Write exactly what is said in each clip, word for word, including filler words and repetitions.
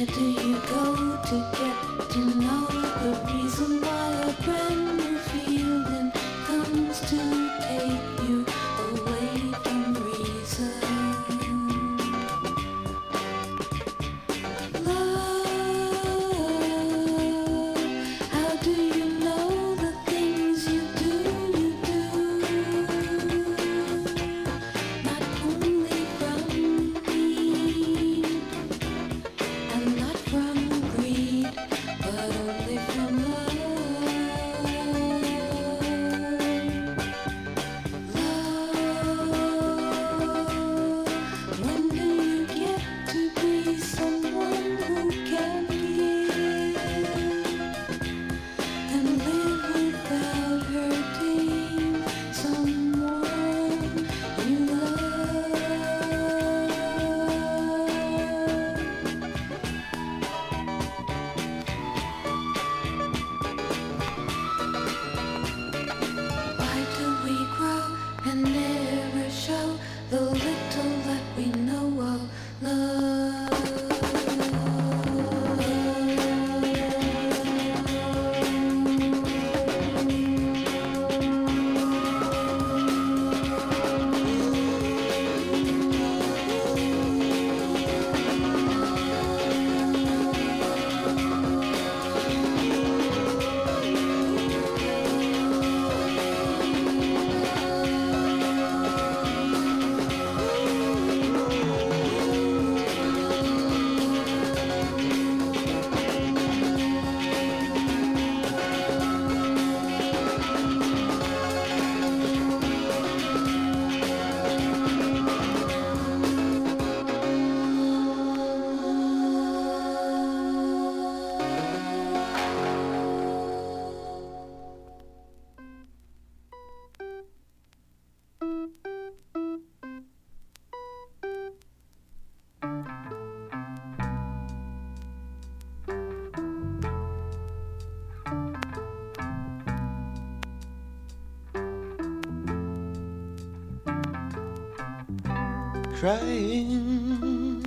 Crying,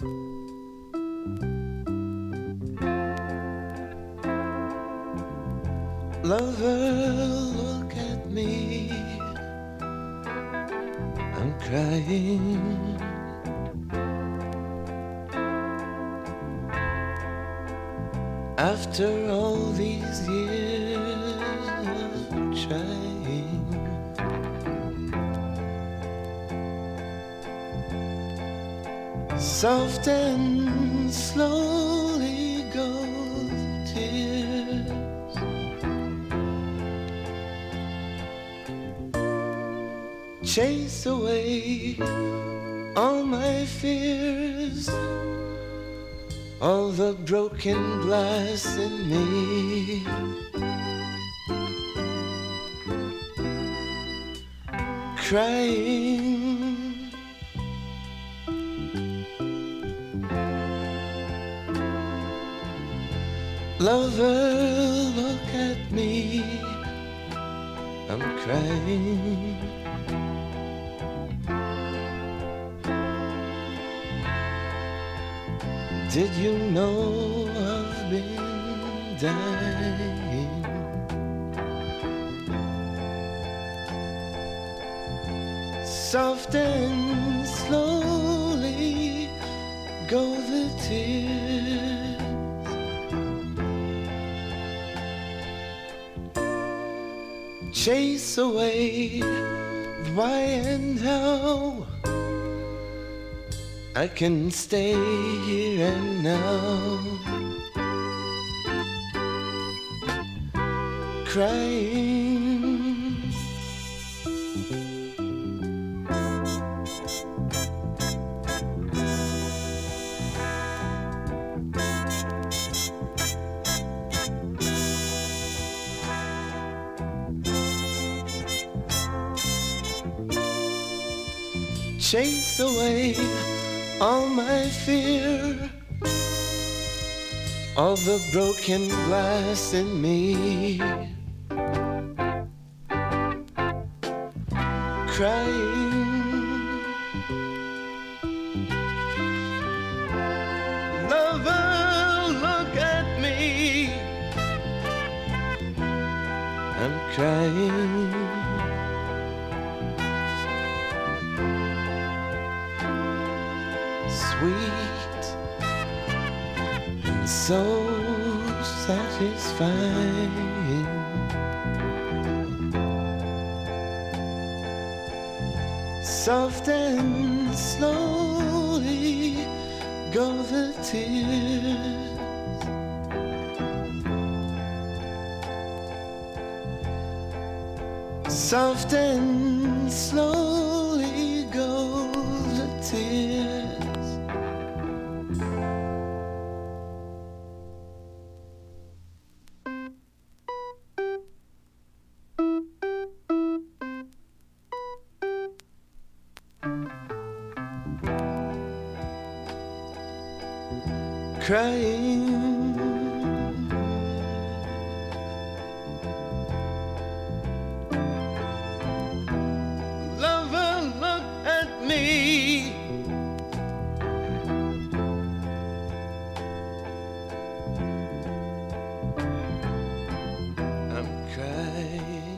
lover, look at me, I'm crying. After all these years of trying, soft and slowly go the tears, chase away all my fears, all the broken glass in me. Crying, lover, look at me, I'm crying. Did you know I've been dying? Soft and slowly go the tears, chase away why and how. I can stay here and now, crying. Chase away all my fear, all the broken glass in me. Crying, lover, crying. Sweet and so satisfying. Soft and slowly go the tears. Soft and slowly go the tears. Crying. Lover, look at me. I'm crying.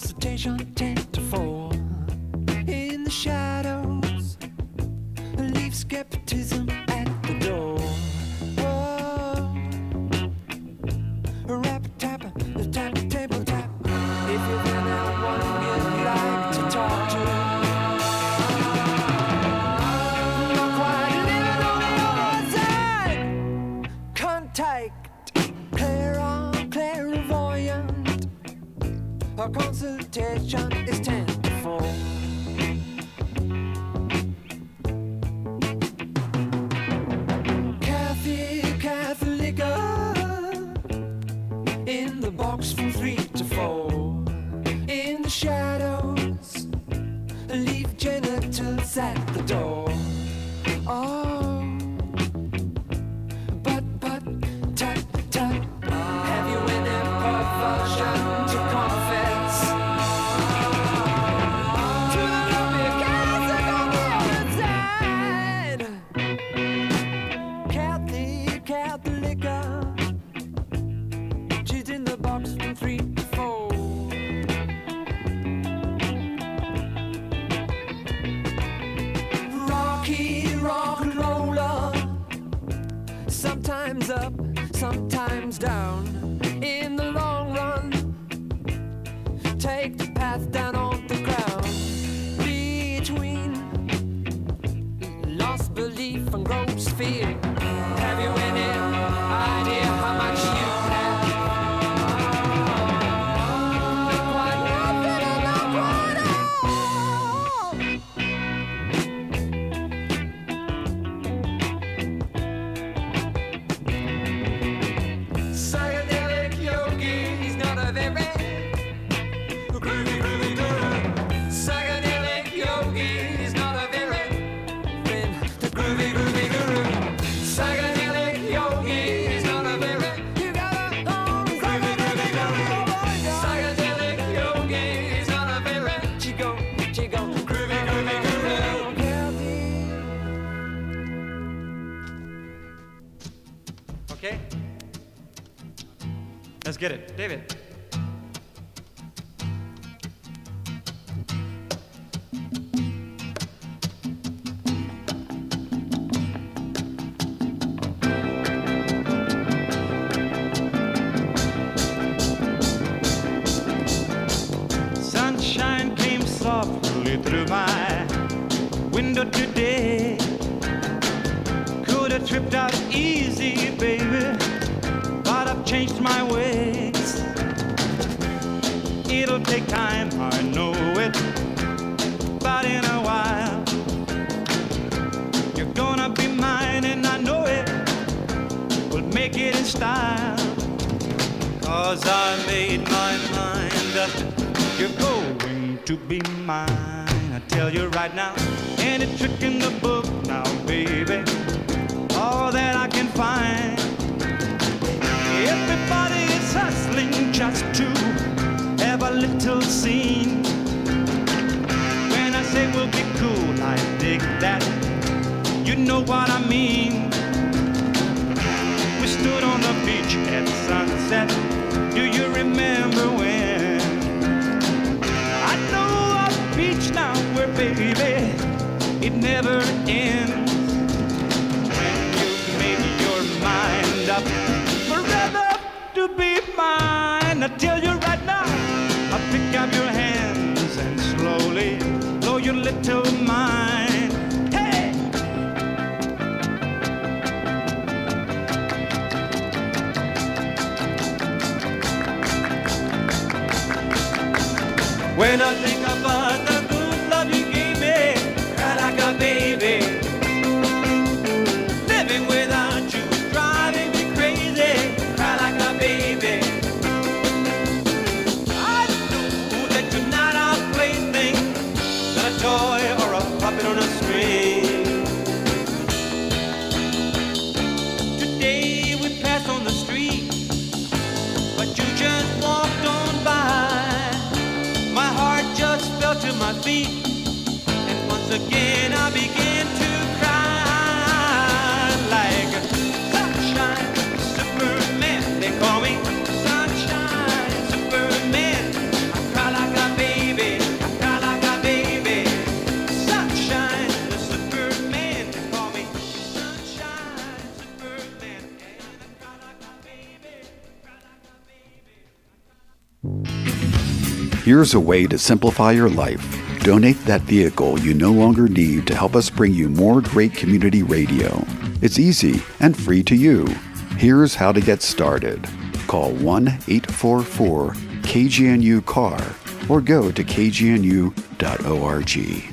consultation ten to four. In the shadows, leave skepticism at the door. Whoa, rap tap, tap table tap. If you find out what you'd like to talk to, not quite living on the other side. Contact, clairvoyant, clairvoyant. Our consultation is ten to four. Kathy, Catholica, in the box from three to four. In the shadows, leave genitals at the door. Oh, but, but, tut, tut. Have you any perversion to confess? To the lovely Catholic on the other side. Kathy, Catholica, she's in the box from three to four. Rocky, rock and roller, sometimes up, sometimes down. In the long run, take the path down on the ground. Between lost belief and gross fear, have you any idea how much you have? Not quite nothing and not quite all. Psychedelic yogi, he's not a very groovy, groovy guru. Psychedelic yogi, he's not a very been the groovy, groovy guru. Psychedelic yogi, he's not a very you gotta own groovy, groovy guru. Psychedelic yogi, he's not a very chico, chico, groovy, groovy guru. Okay? Let's get it. David. Sunshine came softly through my window today. Could have tripped out easy, baby, but I've changed my ways. It'll take time, I know it, but in a while you're gonna be mine, and I know it. We'll make it in style, 'cause I made my mind up. You're going to be mine, I tell you right now. Any trick in the book now, baby, all that I can find. Everybody is hustling just to have a little scene. When I say we'll be cool, I dig that. You know what I mean. We stood on the beach at sunset. Do you remember when? I know a beach now where, baby, it never ends. When you made your mind up forever to be mine, I tell you right now, I'll pick up your hands and slowly blow your little mind. Hey! When I think about the good love you gave me, cry like a baby. Living without you is driving me crazy, cry like a baby. I know that you're not a plaything, not a toy or a puppet on a string. Today we passed on the street, but you just walked on by. My heart just fell to my feet, and once again I began to cry like sunshine, Superman. They call me sunshine, Superman. I cry like a baby. Here's a way to simplify your life. Donate that vehicle you no longer need to help us bring you more great community radio. It's easy and free to you. Here's how to get started. Call one eight four four K G N U C A R or go to k g n u dot org.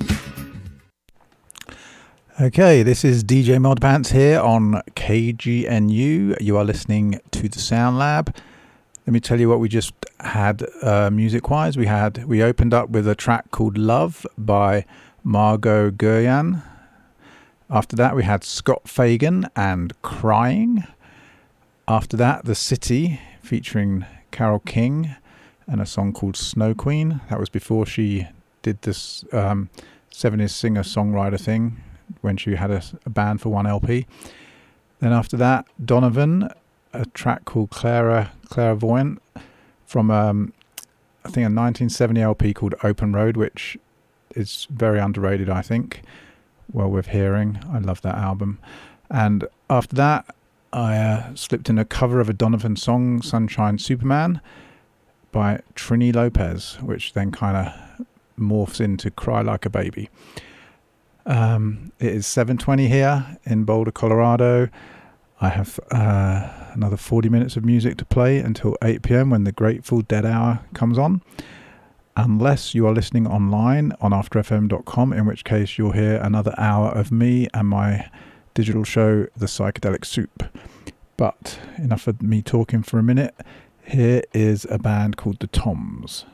Okay, this is D J Modpants here on K G N U. You are listening to the Sound Lab. Let me tell you what we just had uh, music-wise. We had we opened up with a track called Love by Margot Guryan. After that, we had Scott Fagan and Crying. After that, The City featuring Carole King and a song called Snow Queen. That was before she did this um, seventies singer-songwriter thing when she had a, a band for one L P. Then after that, Donovan, a track called Clara Clairvoyant from um, I think a nineteen seventy L P called Open Road, which is very underrated, I think. Well worth hearing. I love that album. And after that, I uh, slipped in a cover of a Donovan song, Sunshine Superman, by Trini Lopez, which then kind of morphs into Cry Like a Baby. Um, it is seven twenty here in Boulder, Colorado. I have uh, another forty minutes of music to play until eight p.m. when the Grateful Dead Hour comes on. Unless you are listening online on after f m dot com, in which case you'll hear another hour of me and my digital show, The Psychedelic Soup. But enough of me talking for a minute. Here is a band called The Toms.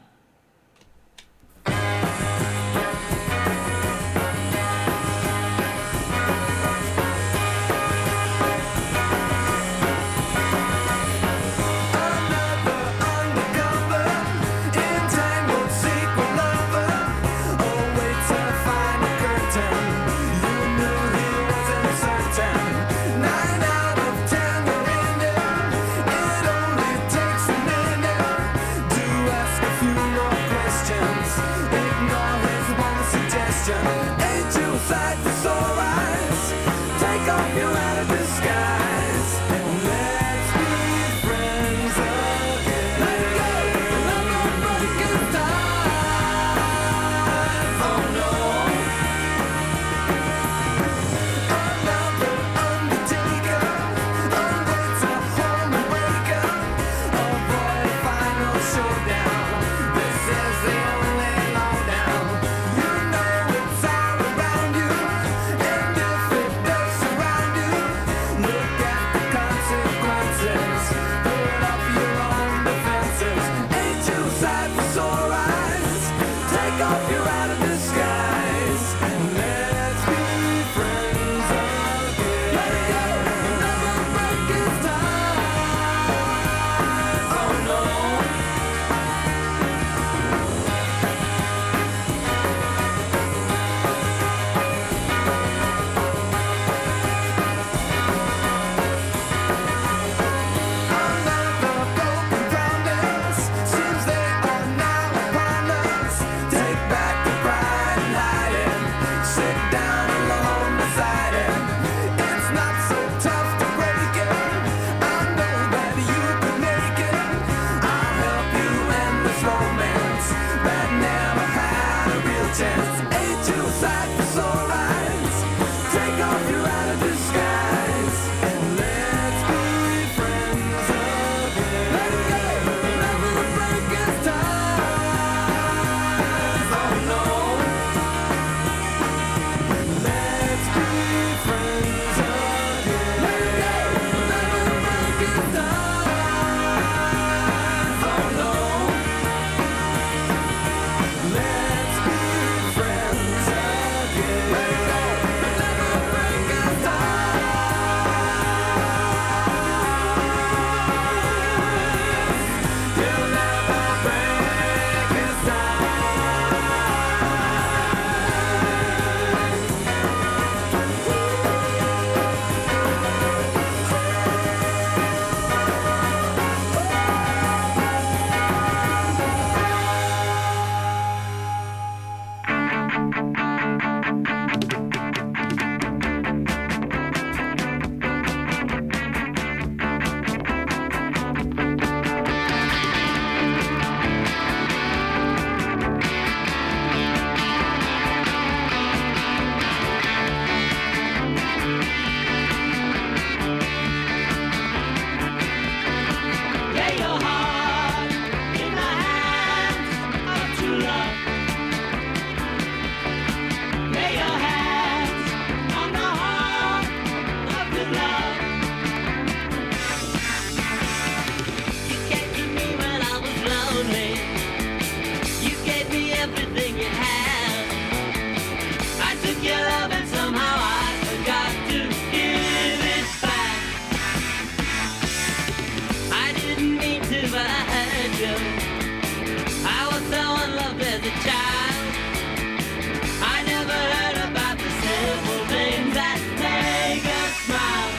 knew, but I had you. I was so in love as a child. I never heard about the simple things that make us smile.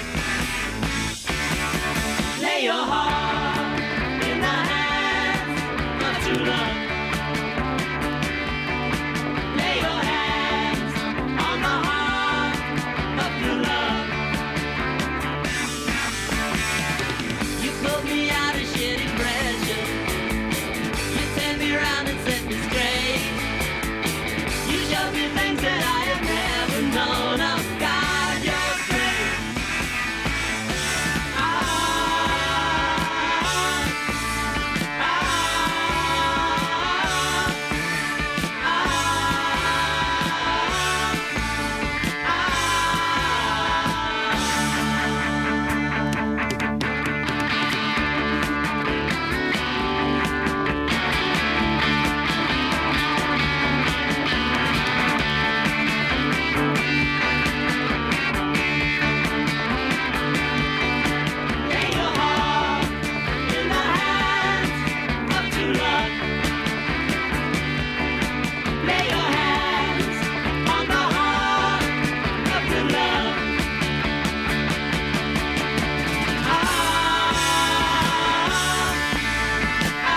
Lay your heart in the hands of true love. Lay your hands on the heart of true love. You put me out of shitty pressure. You turn me around and set me straight. You showed me things that I have never known. Oh God, you're great. Ah, ah, ah, lay your heart in the hands of true love. Lay your hands on the heart of true love. Ah, ah,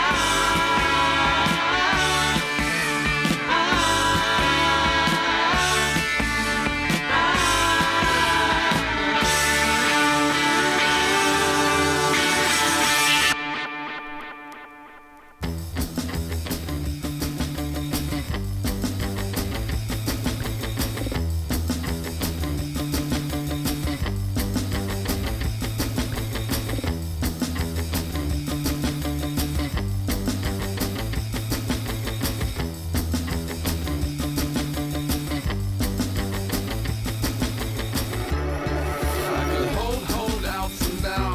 I could hold, hold out for now.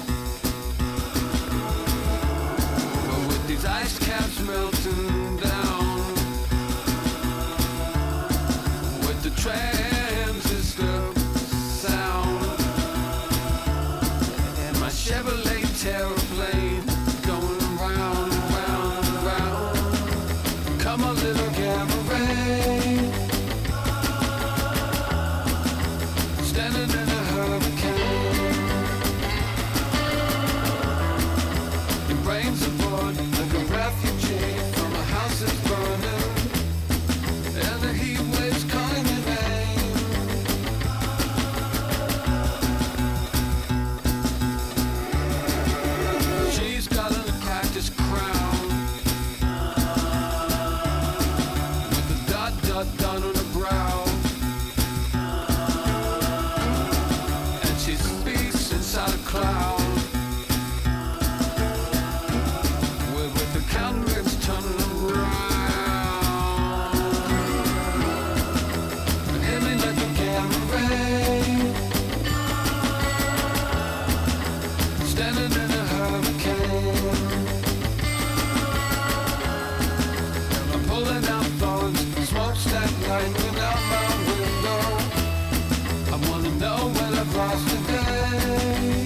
But with these ice caps melting down, with the transistor sound, and my Chevrolet Terraplane going round, round, round. Come a little cabaret, standing in a hurricane. Your brains are bored like a refugee from a house that's burning, and the heat waves calling your name. She's got a cactus crown with the dot dot dot on her brow. And she speaks inside a cloud with, with the countenance turning around. Hit me like a cabaret, standing in a hurricane. I'm pulling out thorns, smokestack lightning out my window. I wanna know what I've lost today.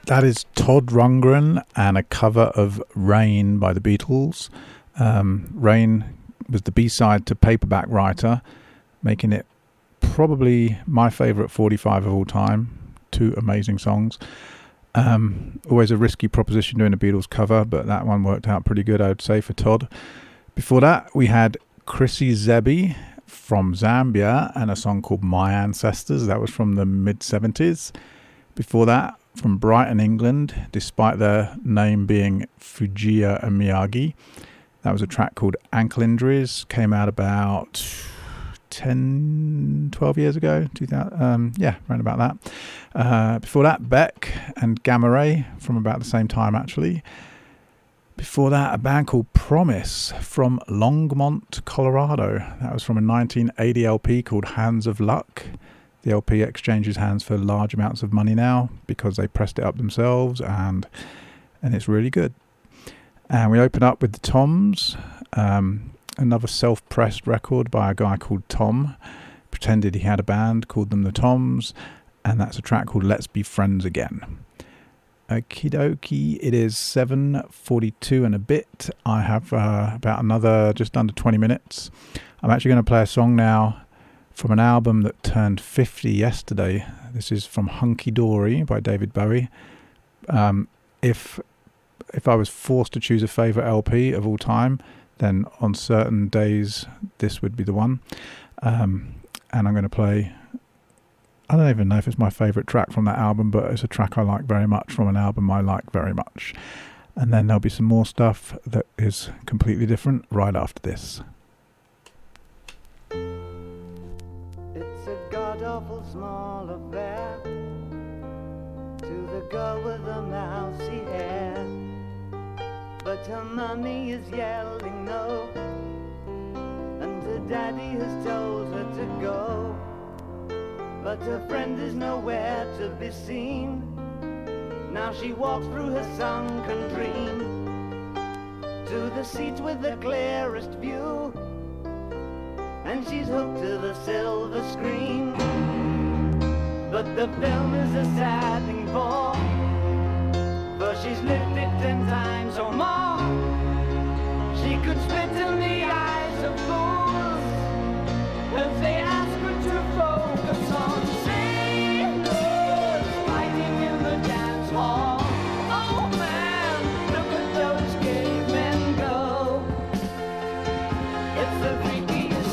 That is Todd Rundgren and a cover of Rain by the Beatles. Um, Rain was the B-side to Paperback Writer, making it probably my favourite forty-five of all time. Two amazing songs. Um, always a risky proposition doing a Beatles cover, but that one worked out pretty good, I would say, for Todd. Before that, we had Chrissy Zebi from Zambia and a song called My Ancestors. That was from the mid-seventies. Before that, from Brighton, England, despite their name being Fujiya and Miyagi. That was a track called Ankle Injuries. Came out about ten, twelve years ago. two thousand, um, yeah, around about that. Uh, before that, Beck and Gamma Ray from about the same time, actually. Before that, a band called Promise from Longmont, Colorado. That was from a nineteen eighty L P called Hands of Luck. The L P exchanges hands for large amounts of money now because they pressed it up themselves, and and it's really good. And we open up with the Toms, um, another self-pressed record by a guy called Tom. Pretended he had a band, called them the Toms, and that's a track called Let's Be Friends Again. Okie dokie, it is seven forty-two and a bit. I have uh, about another just under twenty minutes. I'm actually going to play a song now from an album that turned fifty yesterday. This is from Hunky Dory by David Bowie. Um, if if I was forced to choose a favourite L P of all time, then on certain days this would be the one. Um, and I'm going to play, I don't even know if it's my favourite track from that album, but it's a track I like very much from an album I like very much. And then there'll be some more stuff that is completely different right after this. God-awful small affair to the girl with the mousy hair, but her mummy is yelling no, and her daddy has told her to go, but her friend is nowhere to be seen. Now she walks through her sunken dream to the seat with the clearest view, and she's hooked to the silver screen. But the film is a sad thing for, for she's lived it ten times or more. She could spit in the eyes of fools if they ask her to focus on sailors fighting in the dance hall. Oh man, look at those cavemen go. It's the freakiest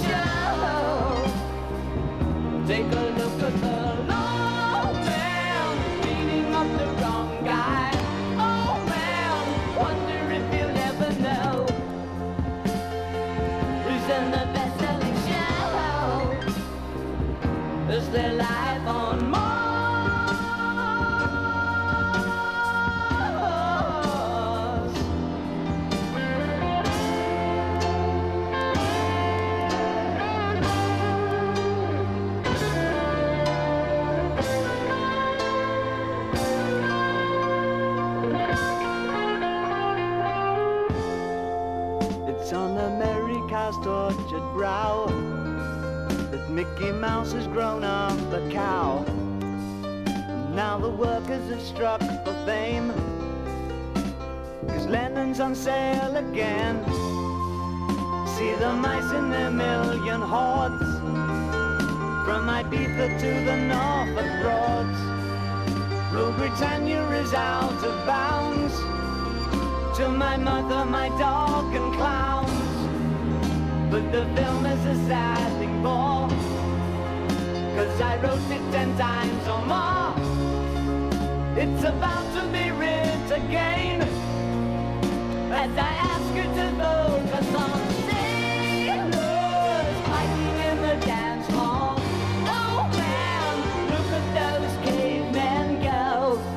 show. Take a look at the low man beating up the wrong guy. Oh man, wonder if you'll ever know who's in the best-selling show. Is their life on Mars? It's on America's tortured brow that Mickey Mouse has grown up a cow. And now the workers have struck for fame, 'cause Lennon's on sale again. See the mice in their million hordes, from Ibiza to the Norfolk Broads. Rule Britannia is out of bounds, to my mother, my dog and clowns. But the film is a sad thing for, 'cause I wrote it ten times or more. It's about to be writ again, as I ask her to focus on sailors fighting in the dance hall. Oh man, look at those cavemen go.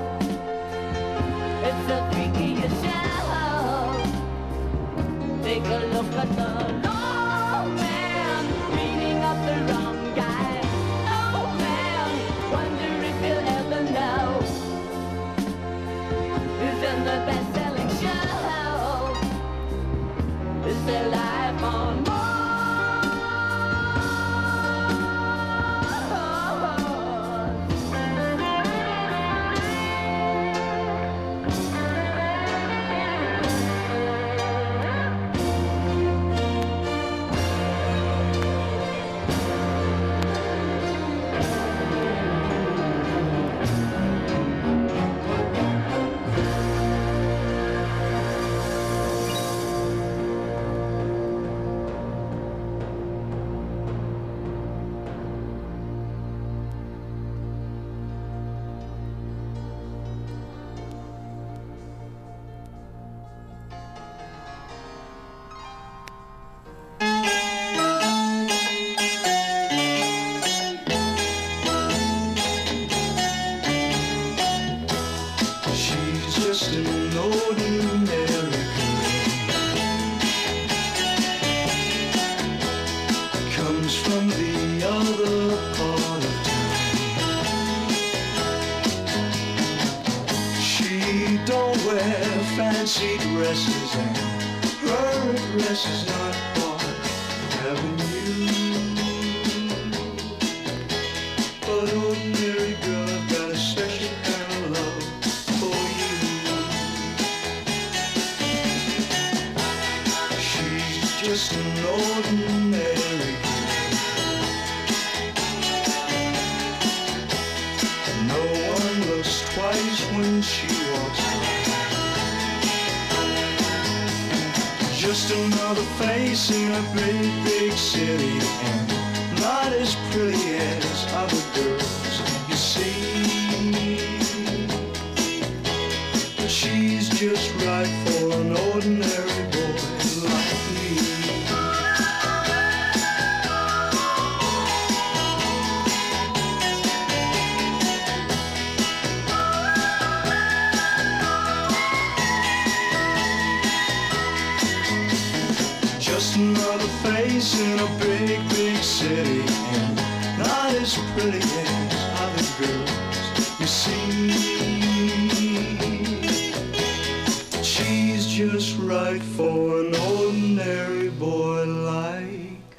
It's the freakiest show. Take a look at the low man beating up the wrong guy. Oh man, wonder if you'll ever know who's in the best-selling show. fancy dresses, and her dress is not for having you. But ordinary girl, I've got a special kind of love for you. She's just an ordinary girl. No one looks twice when she walks by. Just another face in a big, big city, and not as pretty as other girls you see. But she's just right for an ordinary boy like me. Just another face in a big, big city, and not as pretty as other girls you see. She's just right for an ordinary boy like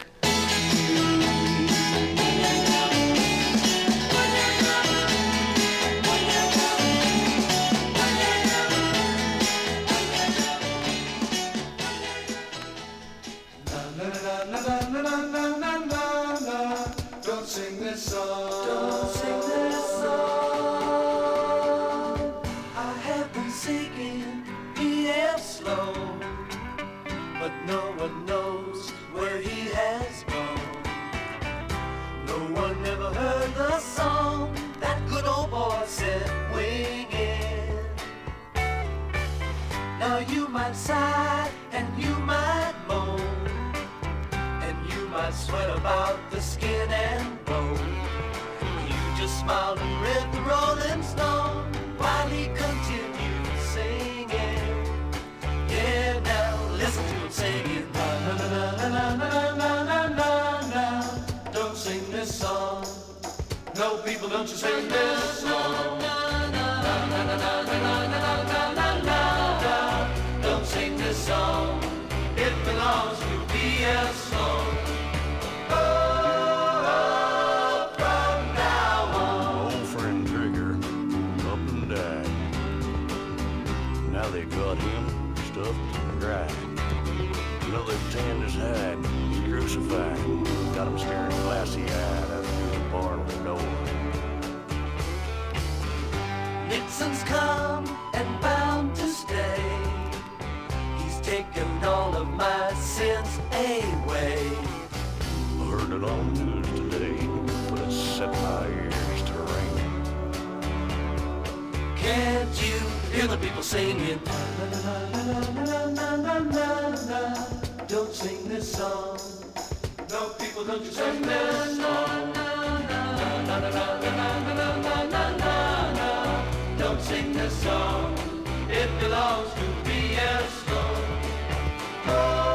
Don't sing this song. Don't sing this song. I have been singing P F Slow, but no one knows where he has gone. No one ever heard the song that good old boy said winging. Now you might sigh and you might moan, might sweat about the skin and bone. You just smiled and read the Rolling Stone while he continued singing. Yeah, now listen to him singing. Na na na na na na na na na. Don't sing this song. No, people, don't you sing this song. Na na na na na na na na na na. Don't sing this song. It belongs to P F Slow. They got him stuffed and dried. You know, they've tanned his hide. He's crucified. Got him staring glassy-eyed out through the barn window. Nixon's come and bound to stay. He's taken all of my sins away. I heard it on the news today, but it set my ears to ringing. Can't you hear the people singing? Na na na na na na na na na. Don't sing this song. No, people, don't you sing this song. Na na na na na na na na na na. Don't sing this song. It belongs to P F Slow. Oh,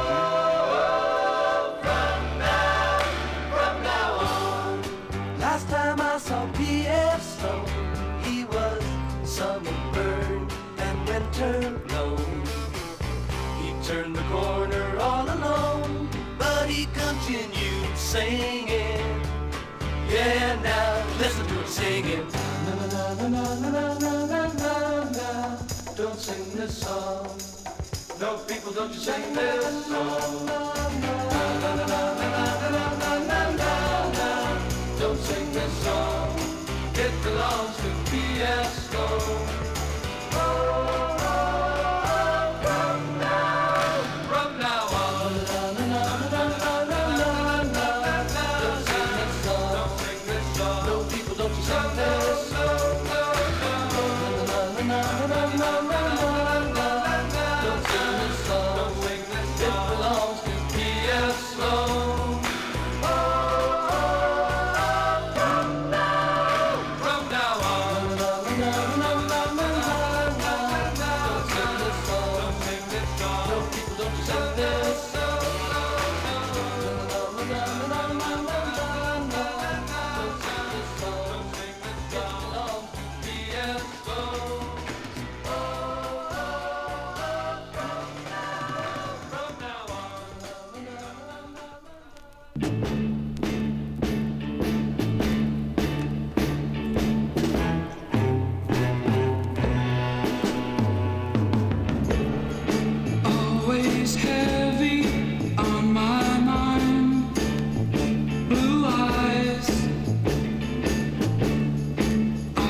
from now, from now on. Last time I saw P F Slow, he was summer bird and winter blown. He turned the corner all alone, but he continued singing. Yeah, now listen to him singing. Na na na na na na na na na na. Don't sing this song. No, people, don't you sing this song. Na na na na na na na na na na. Don't sing this song. It belongs to P F Slow. Oh, oh, from now, from now on. Na na na na na na na na. Don't sing this song. Don't sing this song. No, people, don't you sing this song. Na na na na na na na. Don't sing this song. Don't sing this song. It belongs to P F Slow. Oh, from now.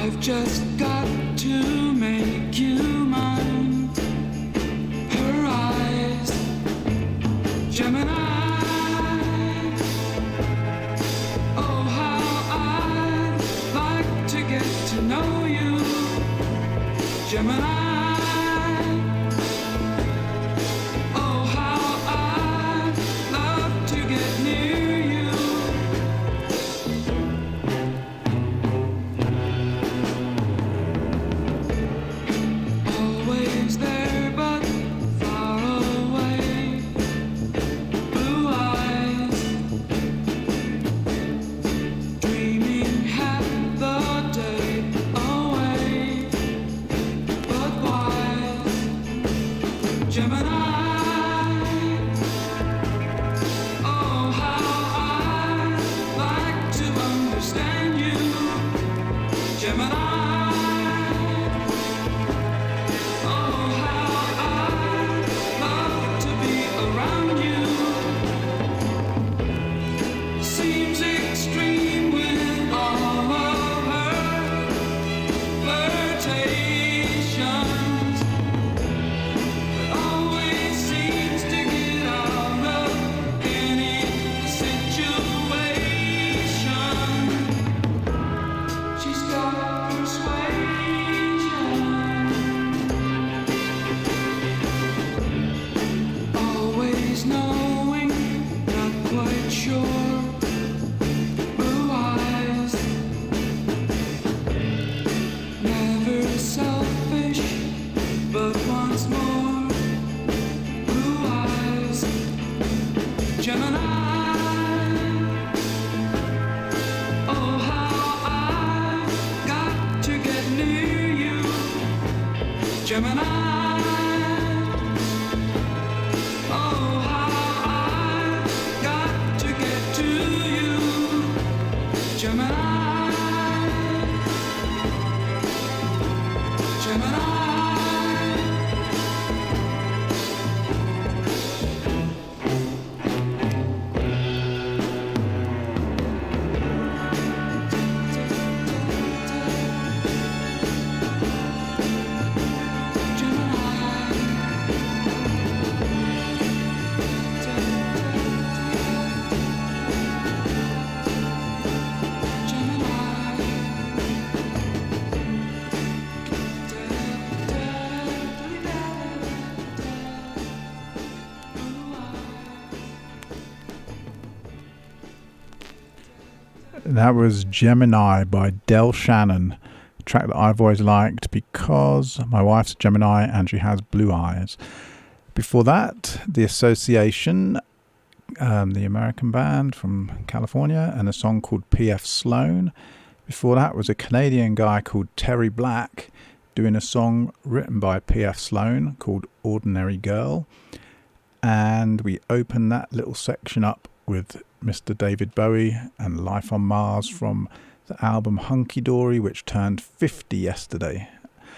I've just got to make you mine. Her eyes, Gemini. Oh, how I'd like to get to know you, Gemini. Oh, how I'd love to get near you. Always there but far away. Blue eyes, dreaming half the day away. But wise, Gemini. Oh, how I'd like to understand you, Gemini. Oh, how I'd love to be around you. Seems extreme with all of her flirtations, but always seems to get out of any situation. She's got persuasion, always knowing, not quite sure. Blue eyes, never selfish, but once more. Blue eyes, Gemini. Oh, how I got to get near you, Gemini. Oh, how I got to get to you, Gemini. Gemini. That was Gemini by Del Shannon, a track that I've always liked because my wife's a Gemini and she has blue eyes. Before that, The Association, um, the American band from California, and a song called P F Sloan. Before that was a Canadian guy called Terry Black doing a song written by P F Sloan called Ordinary Girl. And we opened that little section up with Mister David Bowie and Life on Mars from the album Hunky Dory, which turned fifty yesterday.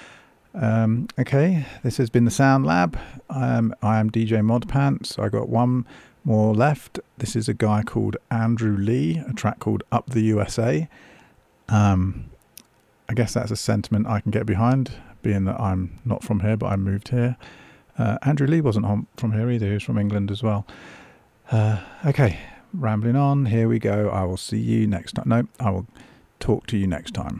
Um, okay, this has been the Sound Lab. I am, I am D J Modpants. I got one more left. This is a guy called Andrew Lee, a track called Up the U S A. Um, I guess that's a sentiment I can get behind, being that I'm not from here, but I moved here. Uh, Andrew Lee wasn't on, from here either. He was from England as well. Uh, okay, rambling on. Here we go. I will see you next time. No, I will talk to you next time.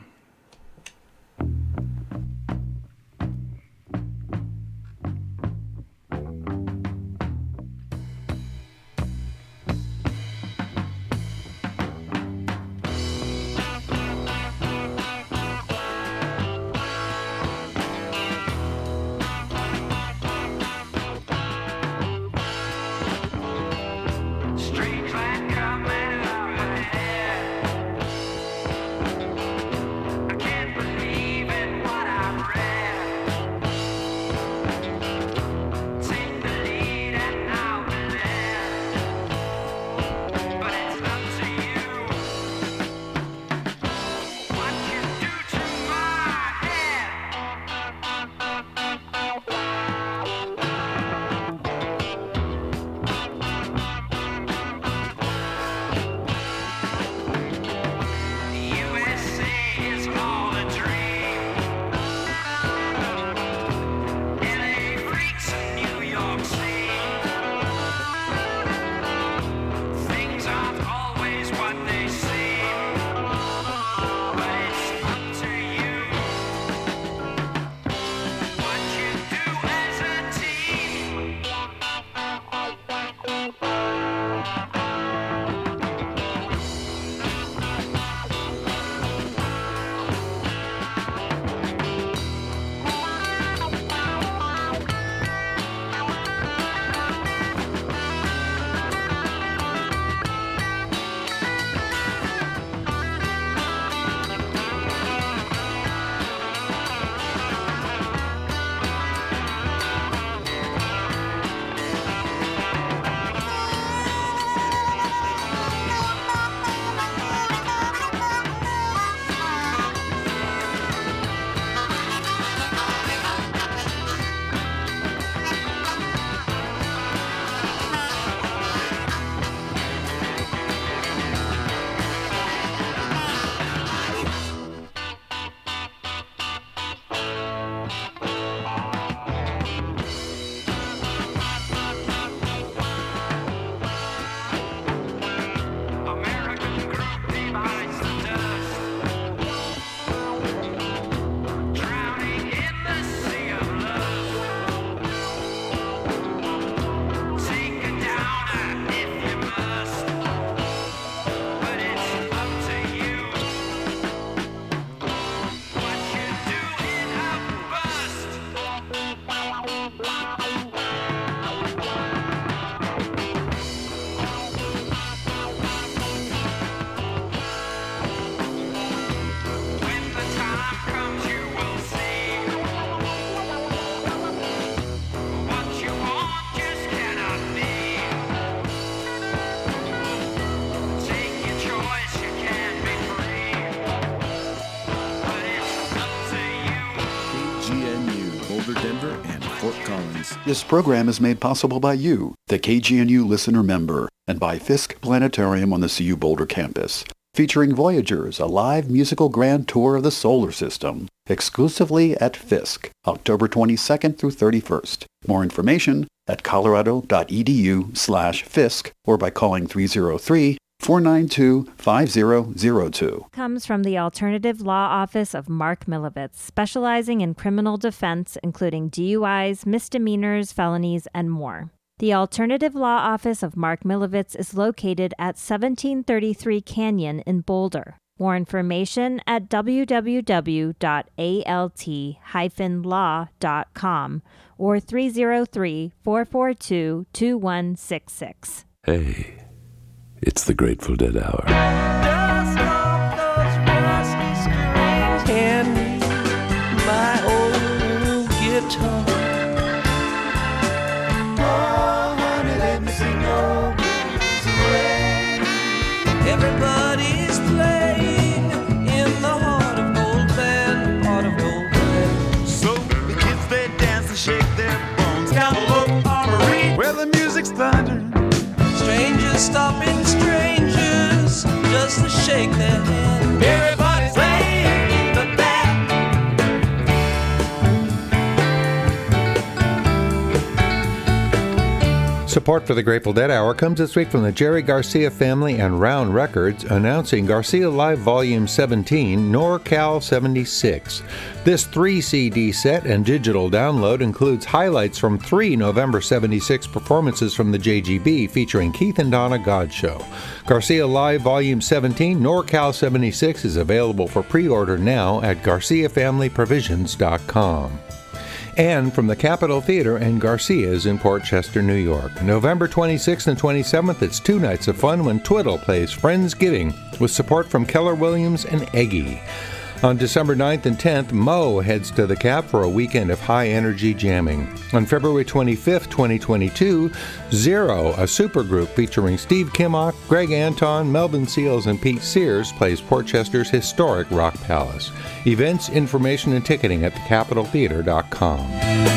Street light coming over the hill. Vancouver, Denver, and Fort Collins. This program is made possible by you, the K G N U listener member, and by Fisk Planetarium on the C U Boulder campus, featuring Voyagers, a live musical grand tour of the solar system, exclusively at Fisk, October twenty-second through thirty-first. More information at colorado.edu slash Fisk or by calling three oh three, four nine two, five oh oh two. Comes from the Alternative Law Office of Mark Milovitz, specializing in criminal defense, including D U Is, misdemeanors, felonies, and more. The Alternative Law Office of Mark Milovitz is located at seventeen thirty-three Canyon in Boulder. More information at w w w dot a l t dash law dot com or three oh three, four four two, two one six six. Hey, it's the Grateful Dead Hour. Dust off those rusty strings and my old guitar. Oh, honey, let me sing your blues away. Everybody's playing in the Heart of Gold Band, Heart of Gold Band. So the kids they dance and shake their bones down the low armory where the music's thundering. Strangers stopping strangers just to shake their hand. Everybody's laying in the back. Support for the Grateful Dead Hour comes this week from the Jerry Garcia family and Round Records, announcing Garcia Live Volume seventeen, NorCal seventy-six. This three C D set and digital download includes highlights from three November seventy-six performances from the J G B featuring Keith and Donna Godshow. Garcia Live Volume seventeen, NorCal seventy-six is available for pre-order now at garcia family provisions dot com. And from the Capitol Theater and Garcia's in Port Chester, New York. November twenty-sixth and twenty-seventh, it's two nights of fun when Twiddle plays Friendsgiving with support from Keller Williams and Eggy. On December ninth and tenth, Mo heads to the Cap for a weekend of high-energy jamming. On February twenty-fifth, twenty twenty-two, Zero, a supergroup featuring Steve Kimmock, Greg Anton, Melvin Seals, and Pete Sears, plays Port Chester's historic Rock Palace. Events, information, and ticketing at the capitol theater dot com.